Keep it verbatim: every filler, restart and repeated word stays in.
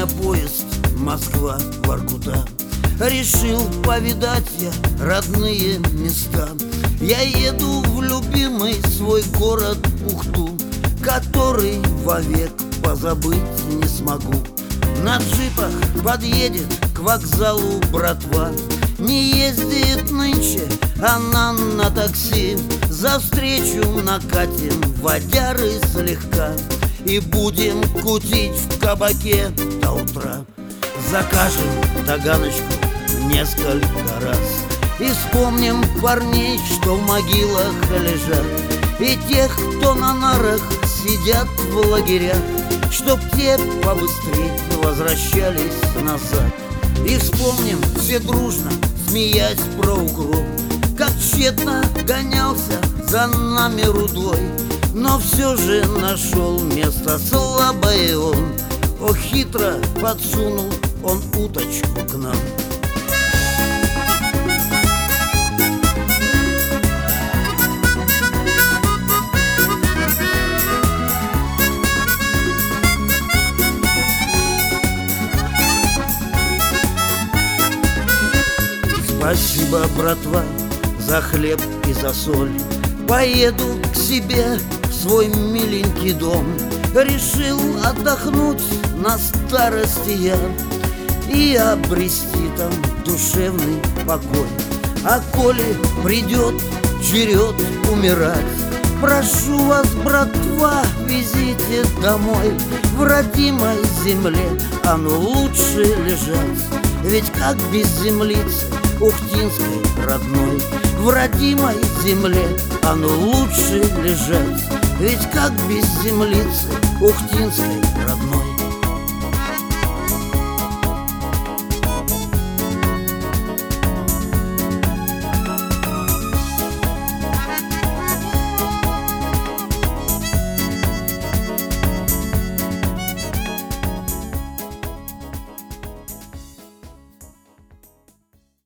меня поезд Москва-Воркута. Решил повидать я родные места. Я еду в любимый свой город Ухту, который вовек позабыть не смогу. На джипах подъедет к вокзалу братва. Не ездит нынче она на такси. За встречу накатим водяры слегка и будем кутить в кабаке до утра. Закажем таганочку несколько раз и вспомним парней, что в могилах лежат, и тех, кто на нарах сидят в лагерях, чтоб те побыстрее возвращались назад. И вспомним все дружно, смеясь про укроп, как тщетно гонялся за нами рудой, но все же нашел место слабое он. О, хитро подсунул он уточку к нам. Спасибо, братва, за хлеб и за соль. Поеду к себе в свой миленький дом. Решил отдохнуть на старости я и обрести там душевный покой. А коли придет черед умирать, прошу вас, братва, везите домой. В родимой земле оно лучше лежать, ведь как без землицы ухтинской родной. В родимой земле оно лучше лежать, ведь как без землицы ухтинской родной.